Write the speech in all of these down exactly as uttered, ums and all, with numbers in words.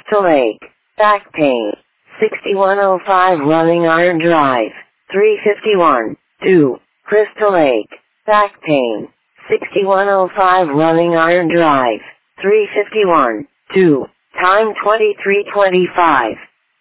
Crystal Lake, back pain, sixty-one oh five Running Iron Drive, three fifty-one, two, Crystal Lake, back pain, sixty-one oh five Running Iron Drive, three fifty-one, two, time twenty-three twenty-five.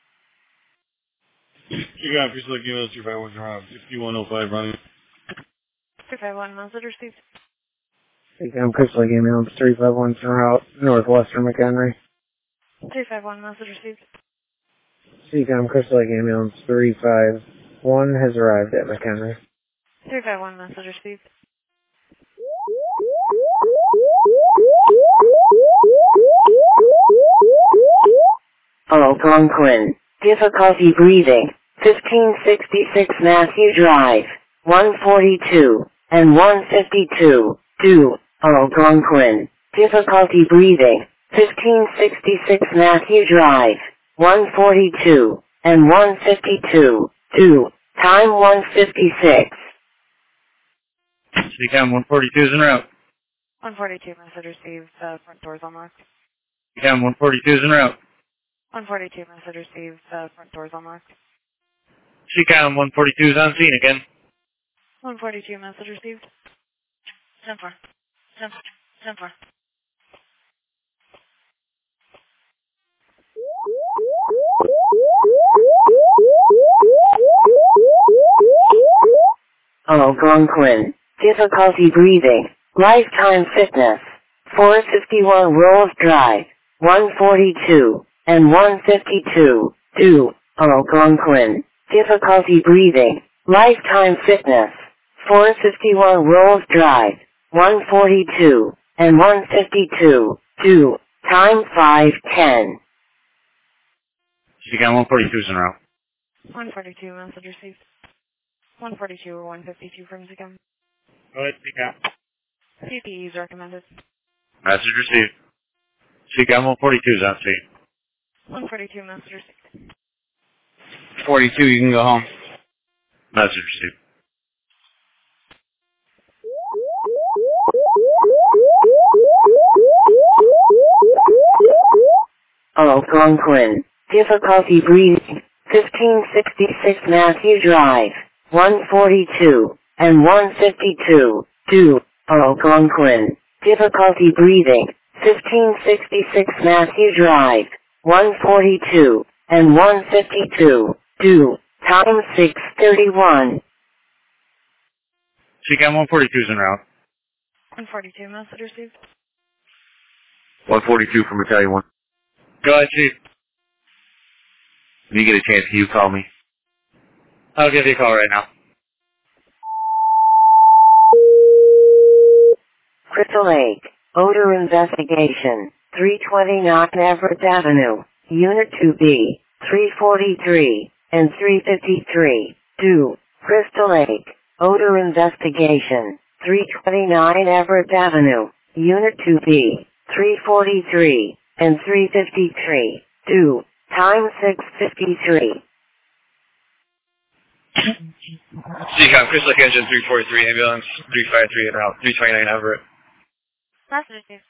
You got Crystal Lake, email two five one zero, sixty-one oh five Running. three five one, message received. I'm Crystal Lake, email three five one zero, Northwestern McHenry. three five one, message received. Seacom Crystal Lake ambulance three five one has arrived at McHenry. three five one, message received. Algonquin, difficulty breathing, fifteen sixty-six Matthew Drive, one forty-two, and one fifty-two, two, Algonquin, difficulty breathing, fifteen sixty-six Matthew Drive, one forty-two, and one fifty-two, two, time one fifty-six. Seacom one forty-two is en route. one forty-two, message received, uh, front doors unlocked. Seacom one forty-two is en route. one forty-two, message received, uh, front doors unlocked. Seacom one forty-two is on scene again. one forty-two, message received. ten four. ten four. ten four. Algonquin, difficulty breathing, lifetime fitness, four fifty-one Rolls Drive, one forty-two, and one fifty-two, two, Algonquin, difficulty breathing, lifetime fitness, four fifty-one Rolls Drive, one forty-two, and one fifty-two, two, time five ten. Seacom one forty-two is en route. one forty-two, message received. one forty-two or one fifty-two from Seacom. Go ahead, Seacom. C P E is recommended. Message received. Seacom one forty-two is on scene. one forty-two, message received. forty-two, you can go home. Message received. Algonquin, difficulty breathing, fifteen sixty-six Matthew Drive, one forty-two, and one fifty-two, two, Algonquin, difficulty breathing, fifteen sixty-six Matthew Drive, one forty-two, and one fifty-two, two, time six thirty-one. Seacom one forty-two is en route. one forty-two, message received. one forty-two from Battalion one. Go ahead, Chief. When you get a chance, can you call me? I'll give you a call right now. Crystal Lake, odor investigation, three twenty-nine Everett Avenue, Unit two B, three forty-three, and three fifty-three, two, Crystal Lake, odor investigation, three twenty-nine Everett Avenue, Unit two B, three forty-three, and three fifty-three, two, time six fifty-three. Seacom, Crystal Lake Engine three forty-three, ambulance three five three en route, three twenty-nine Everett. Message received.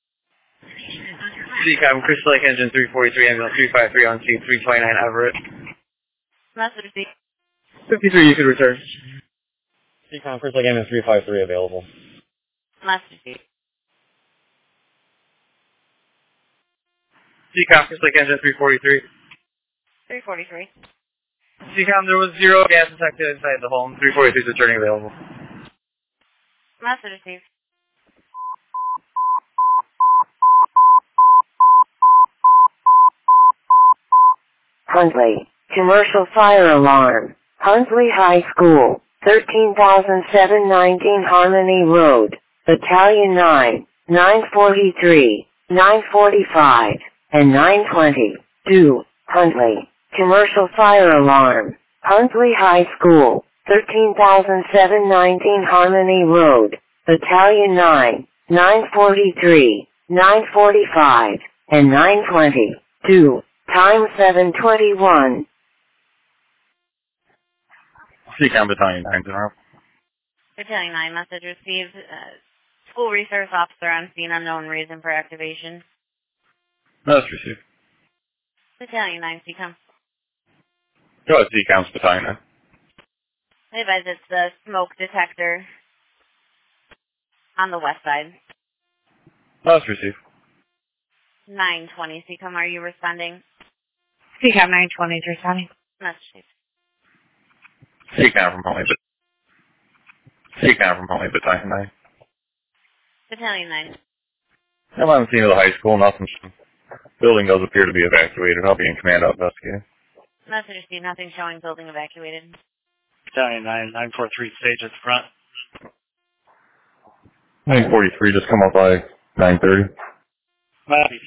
Seacom, Crystal Lake Engine three forty-three, ambulance three five three on scene, three twenty-nine Everett. Message received. fifty-three, you could return. Seacom, Crystal Lake Engine three five three available. Message received. Seacom, Crystal Lake Engine three forty-three. three forty-three. Seacom, there was zero gas detected inside the home. three forty-three is returning available. Message received. Huntley, commercial fire alarm, Huntley High School, thirteen thousand seven hundred nineteen Harmony Road, Battalion nine, nine forty-three, nine forty-five, and nine twenty, two, Huntley, commercial fire alarm, Huntley High School, thirteen thousand seven hundred nineteen Harmony Road, Battalion nine, nine forty-three, nine forty-five, and nine twenty, two, time seven twenty-one. Seacom, Battalion nine, zero. Battalion nine, message received. Uh, school resource officer on scene, unknown reason for activation. Message received. Battalion nine, C COM. Go ahead, C COM's Battalion nine. I advise it's the smoke detector on the west side. Last receive. nine twenty, C COM, are you responding? C COM nine twenty is responding. Message received. C COM from Holly, but C COM from Holly, Battalion nine. Battalion nine. I'm on the scene of the high school. Nothing. Building does appear to be evacuated. I'll be in command out investigating. Message received, nothing showing building evacuated. Battalion nine, nine four three, stage at the front. nine forty-three, just come up by nine thirty. Copy.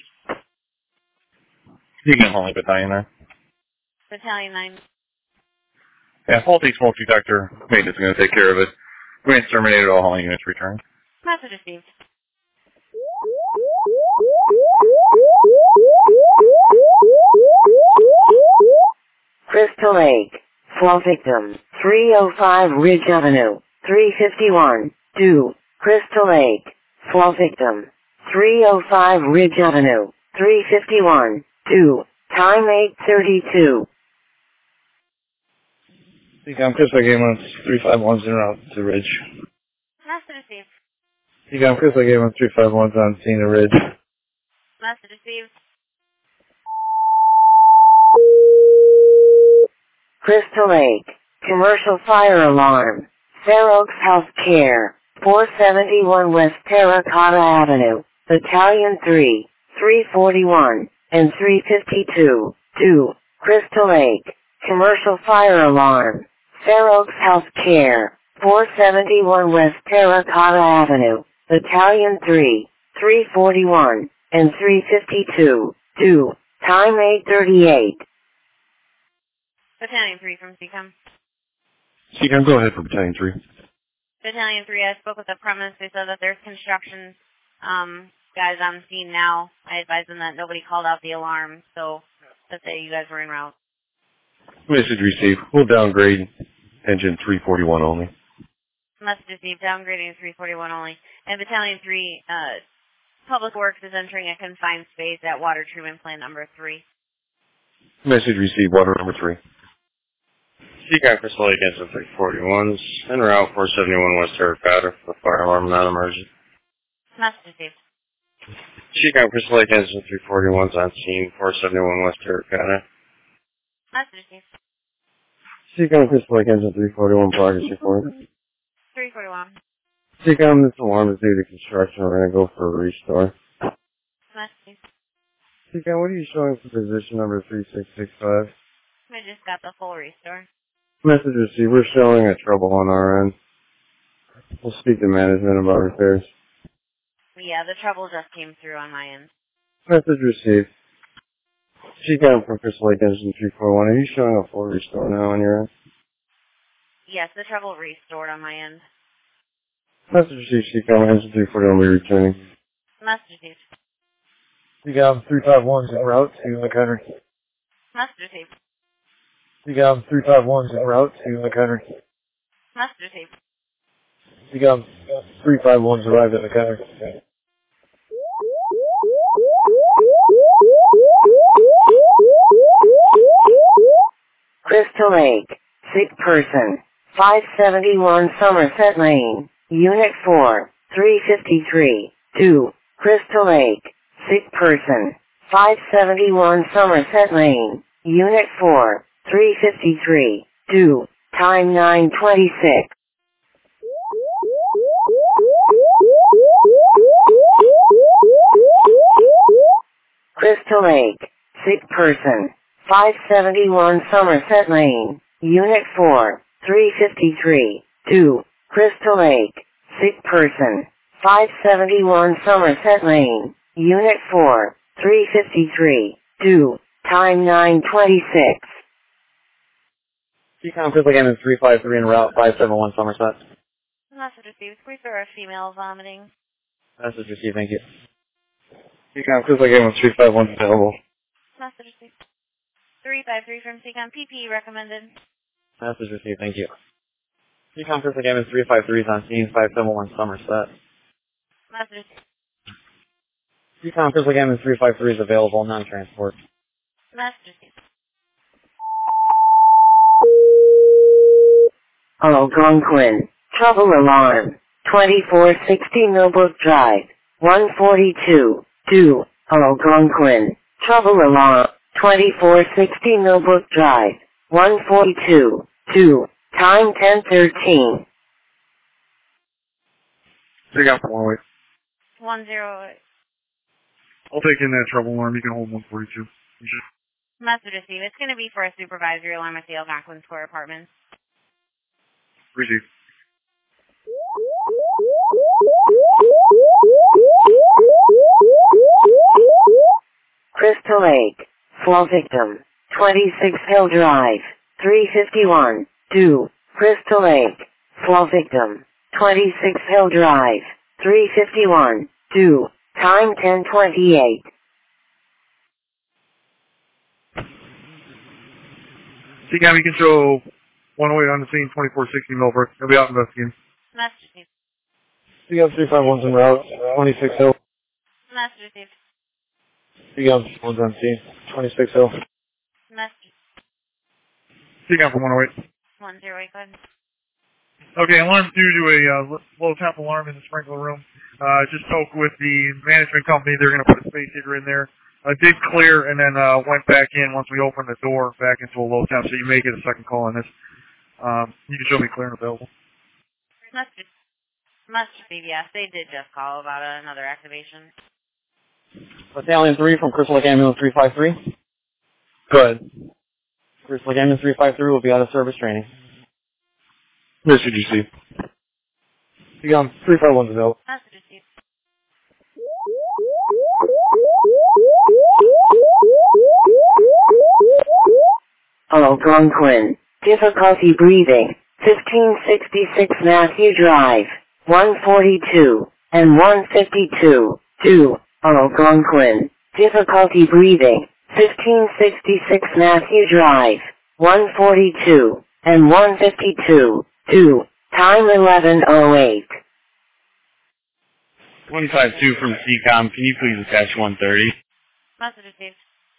You can Holly, Battalion nine. Battalion nine. Yeah, faulty smoke detector. Maintenance is going to take care of it. Remains terminated. All Holly units return. Message received. Crystal Lake. Fall victim. three oh five Ridge Avenue. three fifty-one. two. Crystal Lake. Fall victim. three oh five Ridge Avenue. three fifty-one. two. Time eight thirty-two. C COM Crystal Game on three five one's en route to Ridge. Message received. C COM Crystal Game on three five one's on scene of Ridge. Message received. Crystal Lake. Commercial fire alarm. Fair Oaks Healthcare. four seventy-one West Terracotta Avenue. Battalion three. three forty-one. And three fifty-two. two. Crystal Lake. Commercial fire alarm. Fair Oaks Healthcare. four seventy-one West Terracotta Avenue. Battalion three. three forty-one. And three fifty-two. two. Time eight thirty-eight. Battalion three from C COM. C COM, go ahead for Battalion three. Battalion three, I spoke with the premise. They said that there's construction um, guys on scene now. I advised them that nobody called out the alarm, so that they, you guys were en route. Message received. We'll downgrade engine three forty-one only. Message received, downgrading three forty-one only. And Battalion three, uh, Public Works is entering a confined space at Water Treatment Plant number three. Message received. Water number three. C COM Crystal Lake engine three forty-one's en route four seventy-one West Terracotta for fire alarm non-emergent. Message received. C COM Crystal Lake engine three forty-one's on scene four seventy-one West Terracotta. Message received. C COM Crystal Lake engine three forty-one progress report. three forty-one. C COM, this alarm is due to construction. We're going to go for a restore. Message received. C COM, what are you showing for position number three six six five? We just got the full restore. Message received. We're showing a trouble on our end. We'll speak to management about repairs. Yeah, the trouble just came through on my end. Message received. C COM from Crystal Lake engine three forty-one. Are you showing a full restore now on your end? Yes, the trouble restored on my end. Message received. C COM engine three forty-one will be returning. Message received. C COM three five one's en route to McHenry. Message received. C COM three five one's en route to McHenry. Message received. C COM three five one's arrived at McHenry. Crystal Lake. Sick person. five seventy-one Somerset Lane. Unit four. three fifty-three. two. Crystal Lake. Sick person. five seventy-one Somerset Lane. Unit four. three fifty-three. two. Time nine twenty-six. Crystal Lake. Sick person. five seventy-one Somerset Lane. Unit four. three fifty-three. two. Crystal Lake. Sick person. five seventy-one Somerset Lane. Unit four. three fifty-three. two. Time nine twenty-six. C COM Crystal Game is three five three en route five seven one Somerset. Message received. Please for a female vomiting. Message received, thank you. C COM Crystal Game is three five one available. Message received. three five three from C COM. P P E recommended. Message received, thank you. C COM Crystal Game is three five three is on scene five seven one Somerset. Message. C COM Crystal Game is three five three is available, non-transport. Message received. Algonquin. Trouble alarm. twenty-four sixty Millbrook Drive. one forty-two. two. Algonquin. Trouble alarm. twenty-four sixty Millbrook Drive. one forty-two. two. Time ten thirteen. Take out from one oh eight. one oh eight. I'll take in that trouble alarm. You can hold one forty-two. Message received. It's going to be for a supervisory alarm at the Algonquin Square Apartments. Receive. Crystal Lake. Fall victim. twenty-six Hill Drive. three fifty-one. two. Crystal Lake. Fall victim. twenty-six Hill Drive. three fifty-one. two. Time ten twenty-eight. C CAM, you can show one oh eight on the scene, twenty-four sixty Millbrook. He'll be out investigating. Message received. C CAM three five one's en route. twenty-six Hill. Message received. C CAM one's on scene. twenty-six Hill. Message. C CAM from one oh eight. one oh eight, go ahead. Okay, alarm's due to a uh, low temp alarm in the sprinkler room. Uh, just spoke with the management company. They're going to put a space heater in there. Uh, did clear and then uh, went back in once we opened the door back into a low temp, so you may get a second call on this. Um, you can show me clear and available. Must be, must be, yes. They did just call about another activation. Battalion three from Crystal Lake Ambulance three five three. Go ahead. Crystal Lake Ambulance three five three will be out of service training. Message received. C CAM three five one's available. Message received. Algonquin. Difficulty breathing. fifteen sixty-six Matthew Drive. one forty-two and one fifty-two. two. Algonquin. Difficulty breathing. fifteen sixty-six Matthew Drive. one forty-two and one fifty-two. two. Time eleven oh eight. one five two from C COM. Can you please attach one thirty? Message received.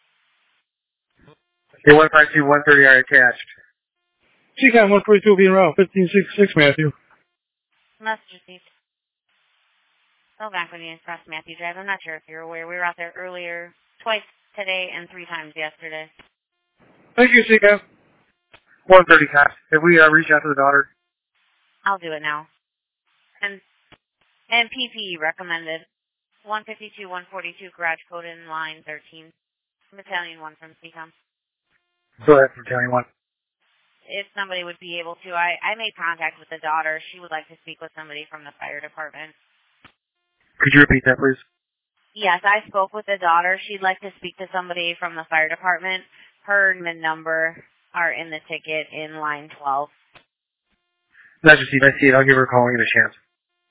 Okay, one five two, one thirty are attached. C COM one forty-two will be en route. fifteen sixty-six, Matthew. Message received. Algonquin Express Matthew Drive. I'm not sure if you're aware. We were out there earlier, twice today and three times yesterday. Thank you, C COM. one thirty, Cox. Have we uh, reached out to the daughter? I'll do it now. And and P P recommended. one fifty-two, one forty-two, garage code in line thirteen. Battalion one from C COM. Go ahead, Battalion one. If somebody would be able to, I, I made contact with the daughter. She would like to speak with somebody from the fire department. Could you repeat that, please? Yes, I spoke with the daughter. She'd like to speak to somebody from the fire department. Her and the number are in the ticket in line twelve. That's just I see it. I'll give her a call and get a chance.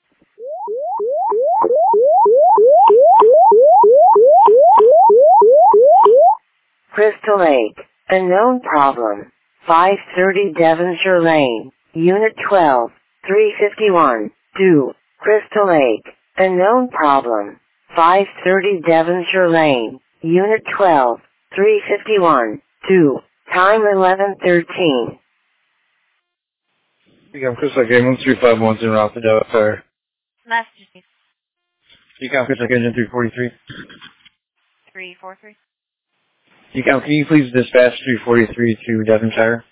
Crystal Lake. Unknown problem. five thirty Devonshire Lane. Unit twelve. three fifty-one. two. Crystal Lake. Unknown problem. five thirty Devonshire Lane. Unit twelve. three fifty-one. two. Time eleven thirteen. C CAM Crystal Lake Ambulance three five one's en route to Devon Fire. Message C CAM Crystal Lake Engine three forty-three. three four three. C CAM, can you please dispatch three forty-three to Devonshire?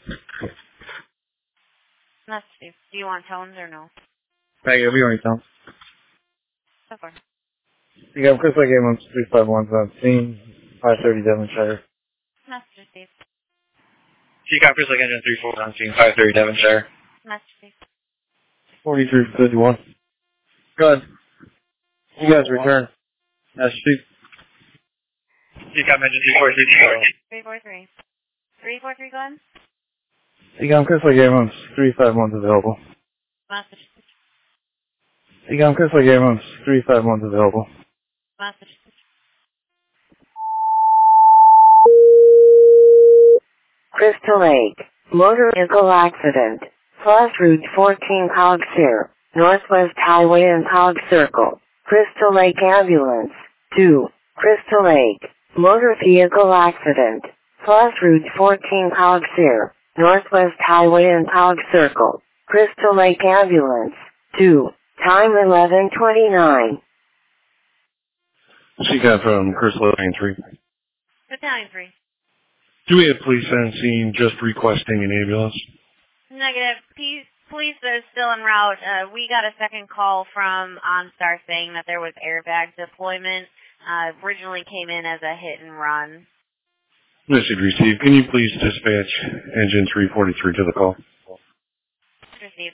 Message. Do you want tones or no? Thank you, we already done. So far. C CAM Crystal Lake Ambulance three five one's on scene. five thirty Devonshire. Message received. C COM Crystal Lake Engine three four on scene, five thirty Devonshire. Message received. forty-three fifty-one. Good. You guys return. That's cheap. C COM Engine three four three. three four three. three four three, go ahead. C CAM Crystal Lake Ambulance three five one's available. Message. C CAM Crystal Lake Ambulance three five one's available. Message. Crystal Lake. Motor vehicle accident. Plus Route fourteen Cogsir. Northwest Highway and Cog Circle. Crystal Lake Ambulance. two. Crystal Lake. Motor vehicle accident. plus Route fourteen Cogsir, Northwest Highway and Cog Circle, Crystal Lake Ambulance, two, time eleven twenty-nine. C CAM from Crystal Lane three. Battalion three. Do we have police on scene just requesting an ambulance? Negative. P- police are still en route. Uh, we got a second call from OnStar saying that there was airbag deployment. Uh, originally came in as a hit and run. Message received. Can you please dispatch engine three forty-three to the call? Received.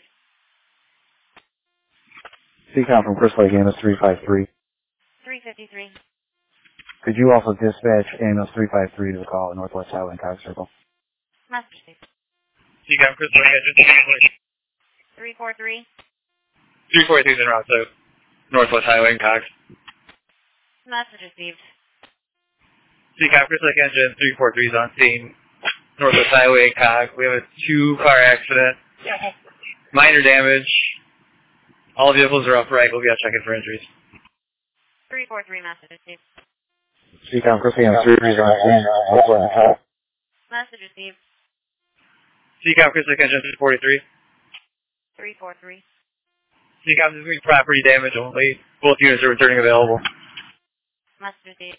C CAM from Crystal Lake Ambulance three five three. three fifty-three. Could you also dispatch ambulance three five three to the call at Northwest Highway and Cog Circle? Message received. C CAM Crystal Lake Engine three forty-three. three forty-three is en route to Northwest Highway and Cox. Message received. C CAM Crystal Lake Engine three forty-three is on scene. Northwest Highway and Cox. We have a two-car accident. Minor damage. All vehicles are upright. We'll be out checking for injuries. three forty-three message received. C CAM Crystal Lake Ambulance three on scene. Message received. C CAM Crystal Lake Engine three forty-three. three forty-three. C CAM is property damage only. Both units are returning available. Message received.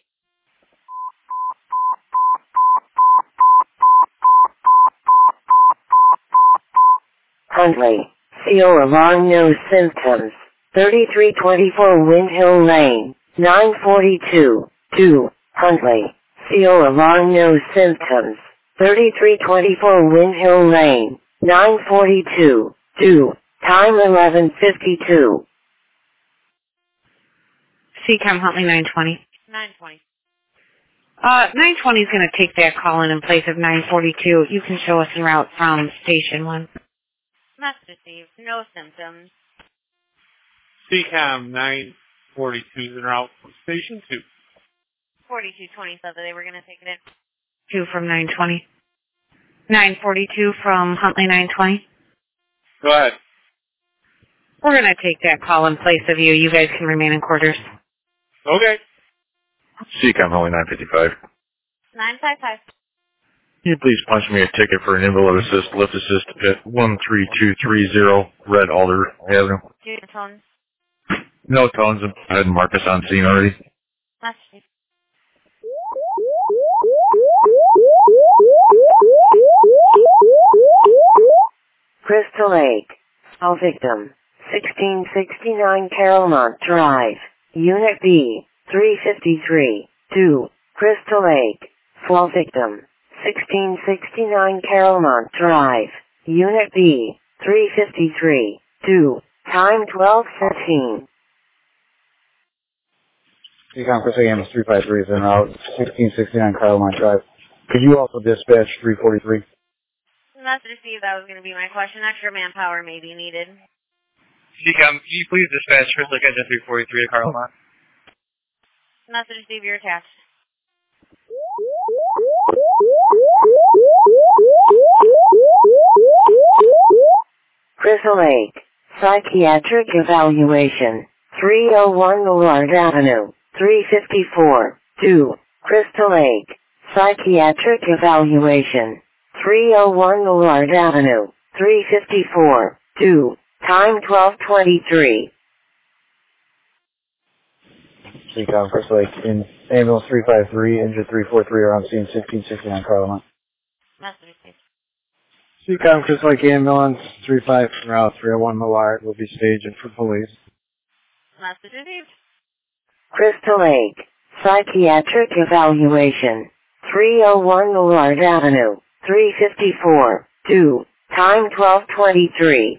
Huntley, C O alarm no symptoms, thirty-three twenty-four Windhill Lane, nine forty-two, two, Huntley, C O alarm no symptoms, thirty-three twenty-four Windhill Lane, nine forty-two, two, time eleven fifty-two. C CAM Huntley nine twenty. nine twenty. Uh, nine twenty is going to take that call in in place of nine forty-two. You can show us en route from Station one. Message received. No symptoms. C CAM nine forty-two is en route from Station two. forty-two twenty-seven. They were going to take it in. two from nine twenty. nine forty-two from Huntley nine twenty. Go ahead. We're going to take that call in place of you. You guys can remain in quarters. Okay. C CAM only nine fifty-five. nine five five. Can you please punch me a ticket for an invalid assist, lift assist at one three two three zero Red Alder Avenue? Do your phone. No tones. Go ahead and mark us on scene already. Message received. Crystal Lake, all victim, sixteen sixty-nine Carolmont Drive, Unit B, three fifty-three, two, Crystal Lake, fall victim, sixteen sixty-nine Carolmont Drive, Unit B, three fifty-three, two, time twelve fifteen. C CAM Crystal Lake Ambulance three five three is en route, sixteen sixty-nine Carolmont Drive. Could you also dispatch three forty-three? Message received. That was going to be my question. Extra manpower may be needed. C CAM, can you please dispatch Crystal Lake Engine three forty-three to Carolmont? Message received. You're attached. Crystal Lake, psychiatric evaluation, three oh one Millard Avenue, three fifty-four, two, Crystal Lake, psychiatric evaluation, three oh one Millard Avenue, three fifty-four, two, time twelve twenty-three. C CAM Crystal Lake in ambulance three five three, engine three forty-three are on scene sixteen sixty-nine Carolmont. Message received. C CAM Crystal Lake Ambulance three five en route three oh one Millard will be staging for police. Message received. Crystal Lake, psychiatric evaluation, three oh one Millard Avenue, three fifty-four, two, time twelve twenty-three.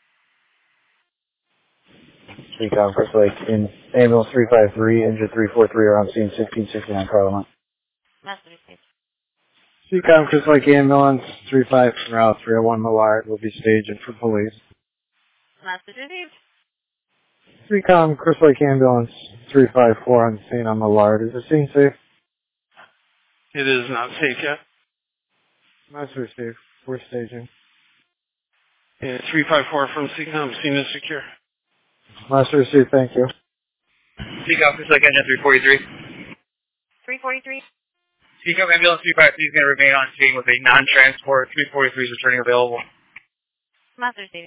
C CAM Crystal Lake in ambulance three five three, engine three forty-three are on scene sixteen sixty-nine Carolmont. Message received. C CAM Crystal Lake Ambulance three five en route three oh one Millard will be staging for police. Message received. C CAM Crystal Lake Ambulance three five four on scene on Millard. Is the scene safe? It is not safe yet. Must receive. We're staging. Yeah, three five four from C CAM, scene is secure. Must receive. Thank you. C CAM Crystal Lake Engine three forty-three. three forty-three. Seacom Ambulance three five three is going to remain on scene with a non-transport. three forty-three is returning available. Master Steve.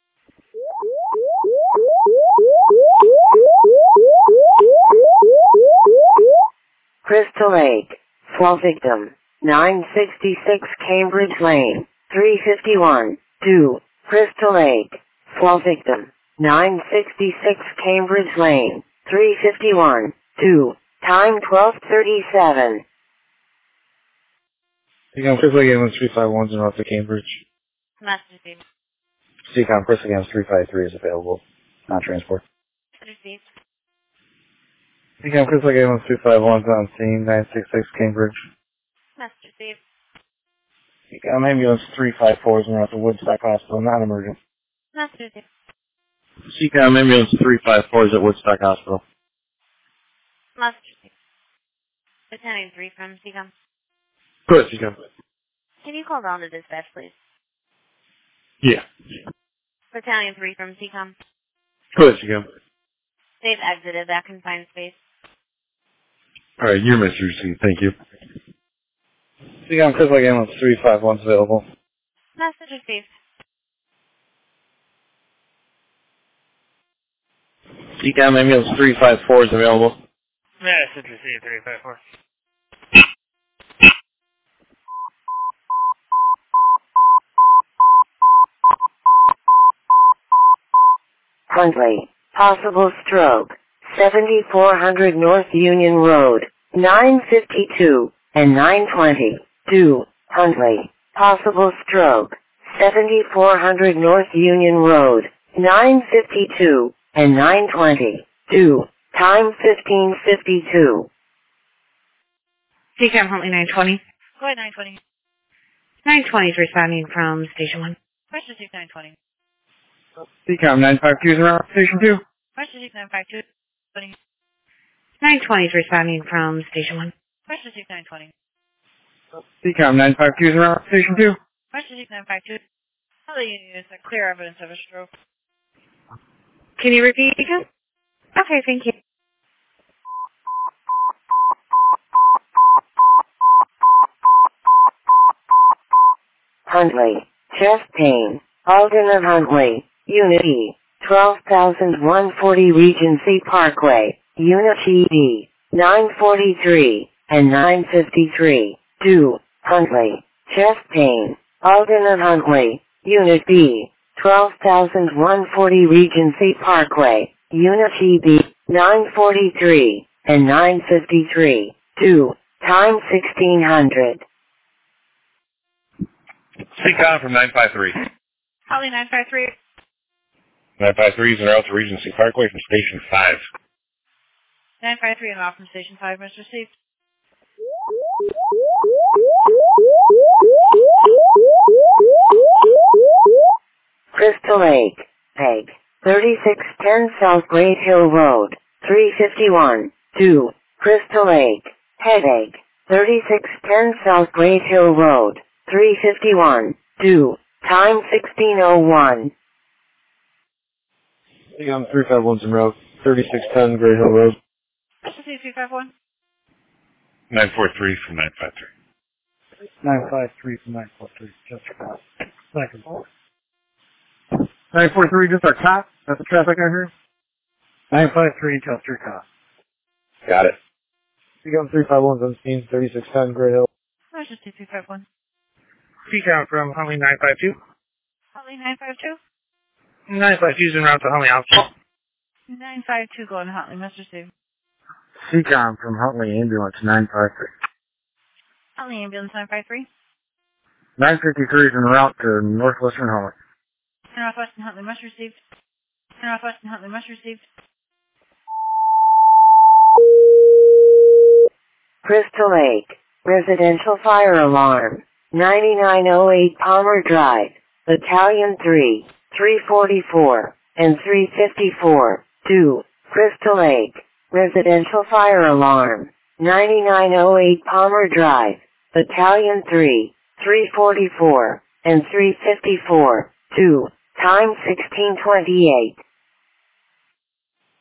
Crystal Lake. Fall victim. nine sixty-six Cambridge Lane. three fifty-one. two. Crystal Lake. Fall victim. nine sixty-six Cambridge Lane. three fifty-one. two. Time twelve thirty-seven. Seacom Crystal Lake Ambulance three five one is en route to Cambridge. Master Steve. Seacom Crystal Lake Ambulance three five three is available. Non-transport. Master Steve. Seacom Crystal Lake Ambulance two five one is on scene. nine sixty-six Cambridge. Master Steve. Seacom Ambulance three five four is en route to Woodstock Hospital. Non-emergent. Master Steve. Seacom Ambulance three five four is at Woodstock Hospital. Master Steve. Battalion three from Seacom. Good, Seacom. Can you call down to dispatch, please? Yeah. Battalion three from Seacom. Good, Seacom. They've exited that confined space. All right, you're Mister C. Thank you. Seacom Crystal Lake Ambulance three five one is available. Master Steve. Seacom Ambulance three five four is available. Master Steve three five four. Huntley. Possible stroke. seventy-four hundred North Union Road. nine fifty-two and nine twenty. two. Huntley. Possible stroke. seventy-four hundred North Union Road. nine fifty-two and nine twenty. two. Time fifteen fifty-two. Seacom Huntley nine twenty. Go ahead, nine twenty. nine twenty is responding from Station one. Master Steve nine twenty. Seacom nine five two is around Station two. Master Steve nine five two. nine twenty is responding from Station one. Master Steve nine twenty. Seacom nine five two is around Station two. Master Steve nine five two. All they need is a clear evidence of a stroke. Can you repeat again? Okay, thank you. Huntley. Chest pain. Alden of Huntley. Unit E. twelve thousand one hundred forty Regency Parkway. Unit E D. nine forty-three and nine fifty-three. two. Huntley. Chest pain. Alden of Huntley. Unit B. twelve thousand one hundred forty Regency Parkway. Unit E B. nine forty-three and nine fifty-three. two. Time sixteen hundred. Seacom from nine five three. Holly nine five three. nine five three is en route to Regency Parkway from Station five. nine five three and off from Station five, Mister Steve. Crystal Lake. Peg. thirty-six ten South Great Hill Road. three fifty-one. two. Crystal Lake. Headache. thirty-six ten South Great Hill Road. three fifty-one. two. Time sixteen oh one. Seacom three five one is en route. thirty-six ten Great Hill Road. Mister Steve three five one. nine four three from nine five three. nine five three from nine four three. Just our cop. Second. nine four three, just our cop. That's the traffic I heard. nine five three, just your cop. Got it. Seacom three five one is on scene. thirty-six ten Great Hill. Mister Steve three five one. Seacom from Huntley nine five two. Holly nine five two. nine five two is en route to Huntley Hospital. nine five two going to Huntley, Mister Steve. Seacom from Huntley Ambulance nine five three. Huntley Ambulance nine five three. nine fifty-three is en route to Northwestern Huntley. Northwestern Huntley, Mister Steve. Northwestern Huntley, Mister Steve. Crystal Lake. Residential fire alarm. ninety-nine oh eight Palmer Drive. Battalion three. three forty-four and three fifty-four. two. Crystal Lake. Residential fire alarm. ninety-nine oh eight Palmer Drive. Battalion three. three forty-four and three fifty-four. two. Time sixteen twenty-eight.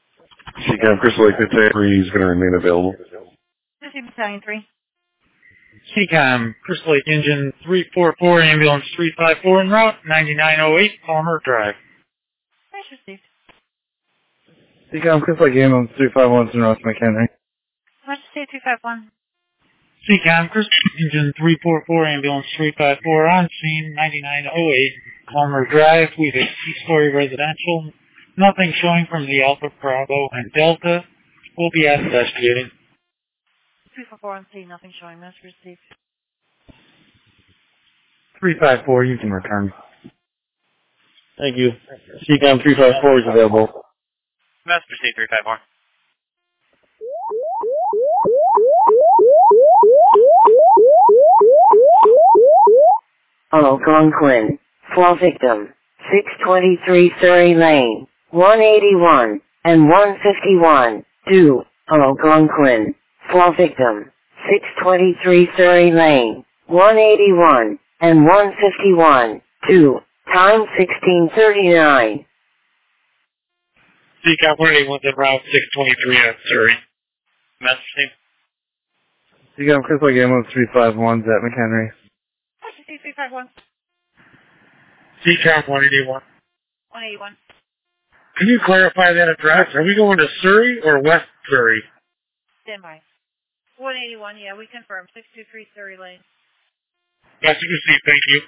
Seacom Crystal Lake Battalion three is going to remain available. Mister Steve Battalion three. Seacom, Crystal Lake Engine three four four, ambulance three five four en route, ninety-nine oh eight, Palmer Drive. Nice received. Seacom, Crystal Lake Ambulance three five one, North McHenry. Emergency two five one. Seacom, Crystal Lake Engine three four four, ambulance three five four, on scene, ninety-nine oh eight, Palmer Drive. We have a two-story residential. Nothing showing from the Alpha, Bravo, and Delta. We'll be investigating. three four four on scene, nothing showing. Message received. three five four, you can return. Thank you. Seacom three five four is available. Message received three five four. Algonquin. Fall victim. six twenty-three Surrey Lane. one eighty-one and one fifty-one. Do. Algonquin. Fall victim. six twenty-three Surrey Lane. one eighty-one and one fifty-one. Do. Time sixteen thirty-nine. Seacom one eighty-one en route, six twenty-three on Surrey. Message received. Seacom, Crystal Lake Ambulance three five one, at McHenry. Emergency three five one. Seacom one eighty-one. one eighty-one. Can you clarify that address? Are we going to Surrey or West Surrey? Stand by. one eighty-one, yeah, we confirm. six two three Surrey Lane. Message received, thank you.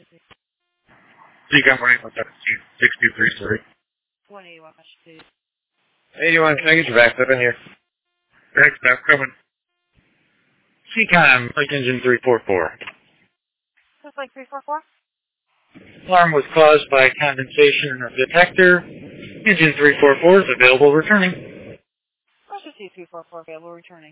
Seacom one eighty-one, six two three Surrey. one eighty-one, message received. eighty-one, can I get your back up in here? Thanks, I'm coming. Seacom, Lake Engine three four four. Looks like three four four. Alarm was caused by condensation in the detector. Engine three four four is available returning. Emergency three four four available returning.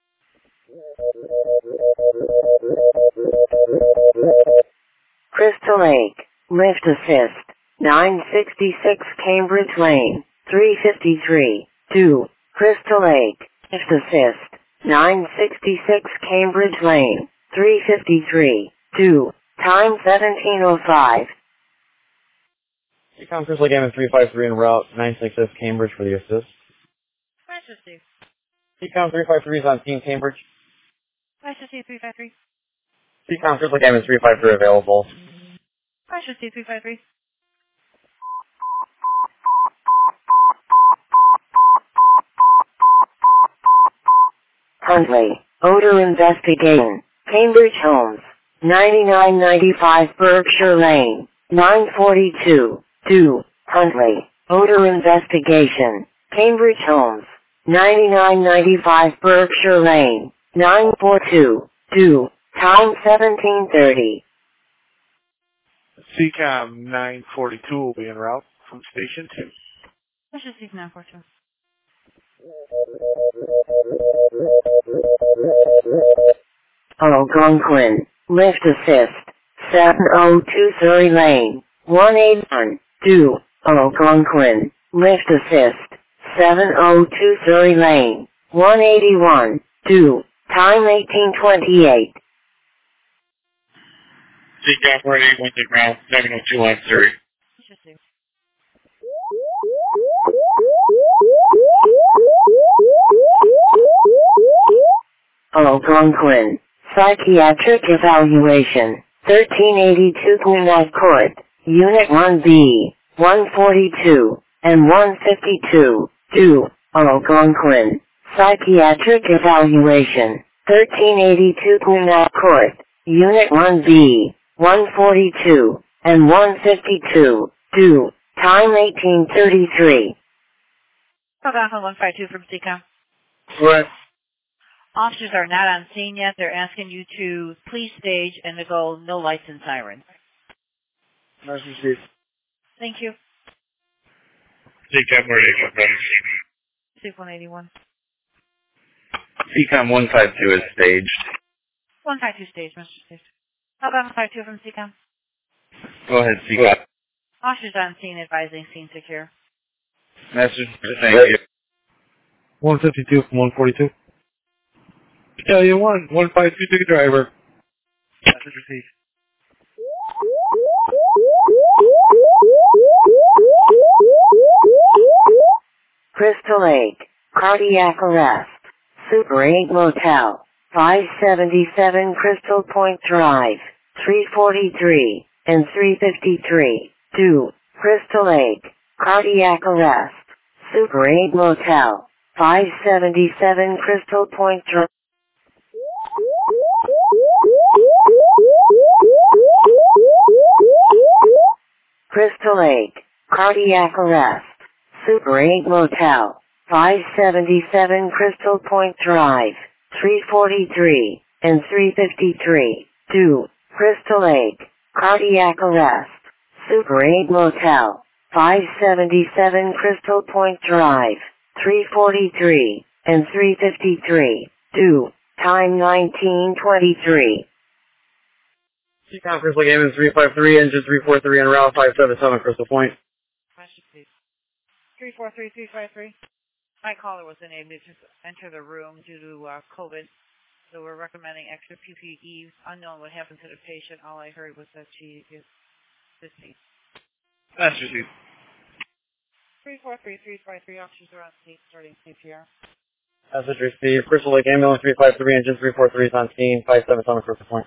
Crystal Lake. Lift assist. nine sixty-six Cambridge Lane. three fifty-three. Do. Crystal Lake. Lift assist. nine sixty-six Cambridge Lane. three fifty-three. Do. Time seventeen oh five. Seacom Crystal Lake Ambulance three five three en route, nine sixty-six Cambridge for the assist. Message received. Seacom three five three is on scene, Cambridge. Message received three five three. Seacom Crystal Lake Ambulance three five three available. Message received three five three. Huntley. Odor investigation. Cambridge Homes. ninety-nine ninety-five Berkshire Lane. nine forty-two. Do. Huntley. Odor investigation. Cambridge Homes. ninety-nine ninety-five Berkshire Lane. nine forty-two. Do. Time seventeen thirty. Seacom nine forty-two will be en route from Station two. Message received nine four two. Algonquin. Lift assist. seven oh two Surrey Lane. one eighty-one. Do. Algonquin. Lift assist. seven oh two Surrey Lane. one eighty-one. Do. Time eighteen twenty-eight. Seacom one eighty-one en route, seven oh two on Surrey. Message received. Algonquin. Psychiatric evaluation. thirteen eighty-two Gwinnett Court. Unit one B. one forty-two. And one fifty-two. Do. Algonquin. Psychiatric evaluation. thirteen eighty-two Gwinnett Court. Unit one B. one forty-two. And one fifty-two. Do. Time eighteen thirty-three. Algonquin one five two from Seacom. What? Officers are not on scene yet. They're asking you to please stage and to go no lights and sirens. Message received. Thank you. Seacom one eighty-one, Seek one eighty-one. Seacom one five two is staged. one five two stage, Mister Stage. Algonquin one five two from Seacom. Go ahead, Seacom. Officers on scene advising scene secure. Message, thank you. one fifty-two from one forty-two. Battalion one, one five two to the driver. Message received. Crystal Lake. Cardiac arrest. Super eight Motel. five seventy-seven Crystal Point Drive, three forty-three, and three fifty-three. two. Crystal Lake, cardiac arrest. Super eight Motel, five seventy-seven Crystal Point Drive. Crystal Lake, cardiac arrest. Super eight Motel, five seventy-seven Crystal Point Drive, three forty-three, and three fifty-three. two. Crystal Lake, cardiac arrest. Super eight Motel, five seventy-seven Crystal Point Drive, three forty-three, and three fifty-three. two. Time nineteen twenty-three. Seacom Crystal Gaming three five three, engine three four three, and route five seven seven Crystal Point. Question, please. three four three three five three. My caller was unable to enter the room due to uh, COVID, so we're recommending extra P P E. Unknown what happened to the patient. All I heard was that she is deceased. That's received. three four three three five three, officers are on scene starting C P R. Message received. Crystal Lake Ambulance three five three, engine three four three is on scene, five seven seven Crystal Point.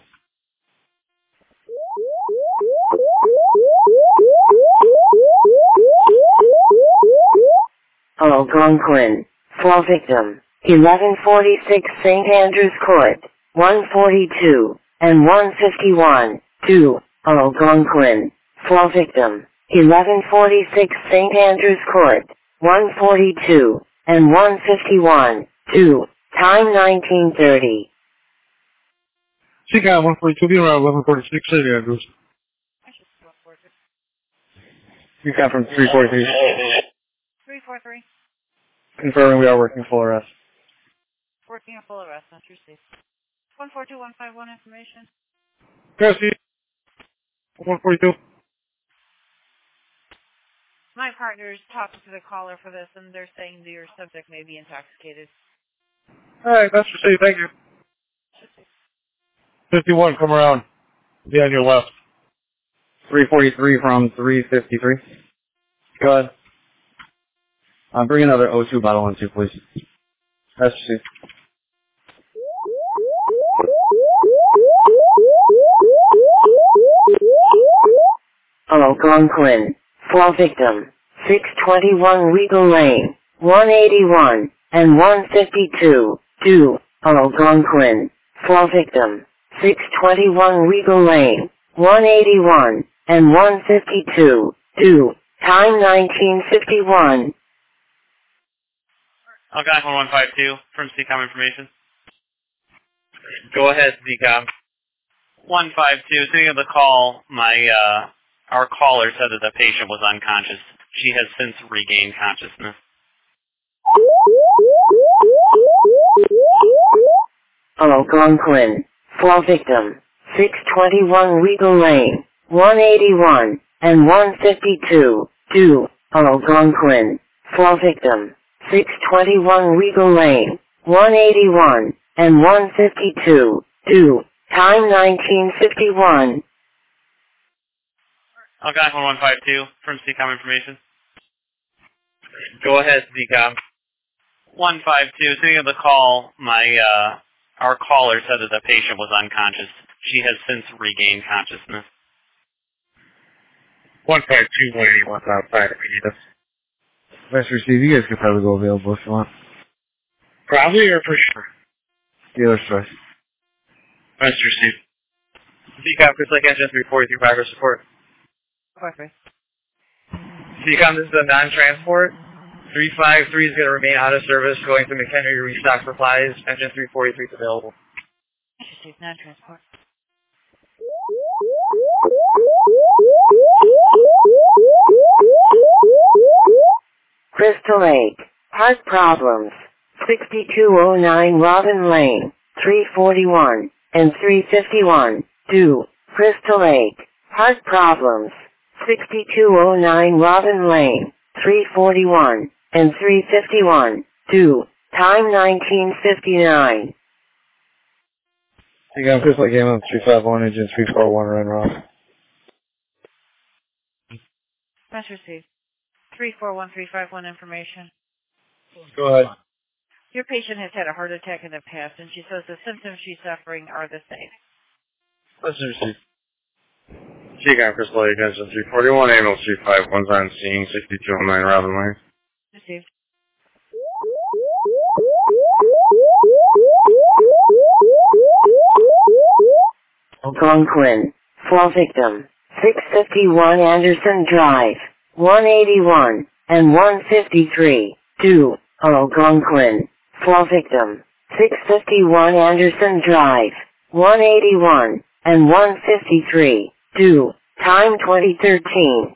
Algonquin, fall victim, eleven forty-six Saint Andrews Court, one forty-two, and one fifty-one. two. Algonquin, fall victim, eleven forty-six Saint Andrews Court, one forty-two, and one fifty-one. two. Time nineteen thirty. Seacom one forty-two, be around eleven forty-six, Saint Andrews. Seacom from three forty-three. three four three. Confirming we are working full arrest. Working on full arrest, not received. one four two one five one information. Cassie, one forty-two. My partner is talking to the caller for this, and they're saying that your subject may be intoxicated. Alright, that's received, thank you. fifty-one, come around. Be on your left. three forty-three from three fifty-three. Go ahead. Uh, bring another O two bottle in too, please. That's received. Algonquin, fall victim, six twenty-one Regal Lane, one eighty-one, and one fifty-two. two. Algonquin, fall victim, six twenty-one Regal Lane, one eighty-one, and one fifty-two. two. Time nineteen fifty-one. Algonquin one five two from C COM information. Go ahead, C COM. one five two, sitting at the call, my, uh, our caller said that the patient was unconscious. She has since regained consciousness. Algonquin, fall victim, six twenty-one Regal Lane, one eighty-one, and one fifty-two. two. Algonquin, fall victim, six twenty-one Regal Lane, one eighty-one, and one fifty-two. two. Time nineteen fifty-one. Algonquin one five two from C COM information. Go ahead, C COM. one five two, sitting at the call, my, uh, our caller said that the patient was unconscious. She has since regained consciousness. one five two, one eighty-one outside if you need us. Let's receive. You guys could probably go available if you want. Probably or for sure? Dealer's choice. That's received. C COM, Crystal Lake Engine three forty-three, progress support. Okay. C COM, this is a non-transport. three five three is going to remain out of service, going to McHenry to restock supplies. Engine three forty-three is available. Received, non-transport. Crystal Lake, heart problems, sixty-two oh nine Robin Lane, three forty-one, and three fifty-one. two. Crystal Lake, heart problems, sixty-two oh nine Robin Lane, three forty-one, and three fifty-one. two. Time nineteen fifty-nine. You got Crystal Lake Ambulance three five one, engine three four one, run route. That's received. three four one three five one information. Go ahead. Your patient has had a heart attack in the past, and she says the symptoms she's suffering are the same. Let's receive. Seacom Crystal Lake Engine three forty-one, ambulance three five one's on scene, sixty-two oh nine Robin Lane. Received. Algonquin. Fall victim. six fifty-one Anderson Drive. one eighty-one and one fifty-three. two. Algonquin. Fall victim. six fifty-one Anderson Drive. one eighty-one and one fifty-three. two. Time twenty thirteen.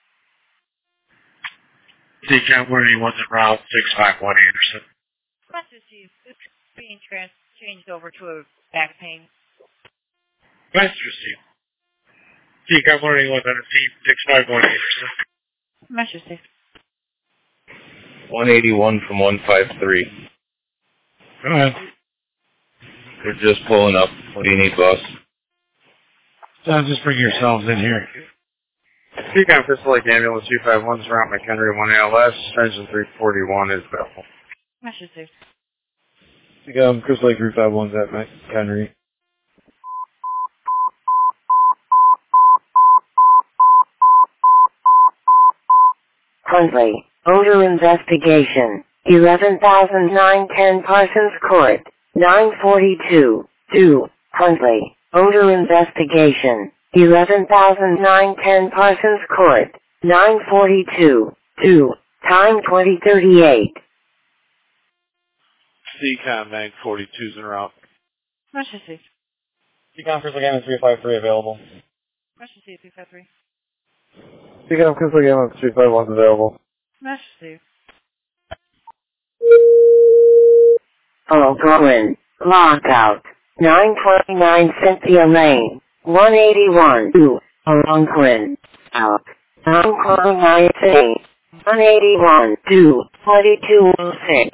Seacom one eighty-one's en route, six five one Anderson. Message to you. It's being trans- changed over to a back pain. Message received. Seacom one eighty-one's on the scene, six five one Anderson. Message to you. one eighty-one from one five three. Go ahead. We're just pulling up. What do you need, boss? So just bring yourselves in here. Seacom Crystal Lake Ambulance two five one's route McHenry one L S. Engine three forty-one is available. Message to you. Seacom Crystal Lake three five one's at McHenry. Huntley. Odor investigation. eleven thousand nine ten Parsons Court. nine forty-two. two. Huntley. Odor investigation. eleven thousand nine ten Parsons Court. nine forty-two. two. Time twenty thirty-eight. Seacom nine forty-two's en route. Message to you. Seacom Crystal Lake Ambulance three five three available. Message to you, three five three. Seacom Crystal Lake Ambulance three five one's available. Message to you. Algonquin. Lockout. nine twenty-nine Cynthia Lane. one eighty-one. two. Algonquin. Out. nine twenty-nine C. one eighty-one. two. twenty-two oh six.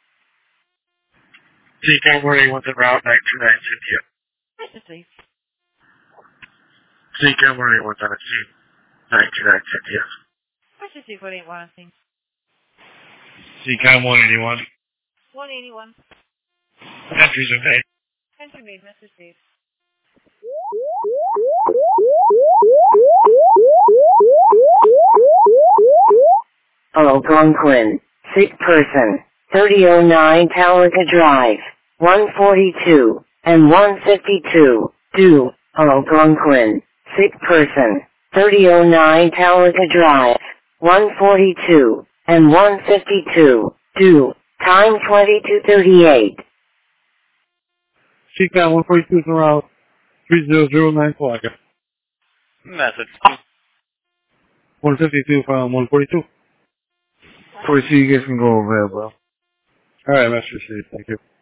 Seacom one eighty-one's en route, nine two nine Cynthia. Message to you. Seacom one eighty-one's on the scene, nine two nine Cynthia. Message to you, one eighty-one, I think. Seacom one eighty-one. one eighty-one. Entries are made. Entry made. Message to you. Algonquin. Sick person. thirty oh nine Talladega Drive. one forty-two and one fifty-two. two. Algonquin. Sick person. thirty oh nine Talladega Drive. one forty-two and one fifty-two. two. Time twenty-two thirty-eight. Seacom one forty-two's en route. three zero zero nine Flagger. Message. one fifty-two from one forty-two. forty-two, you guys can go over there, bro. Alright, Master C. Thank you.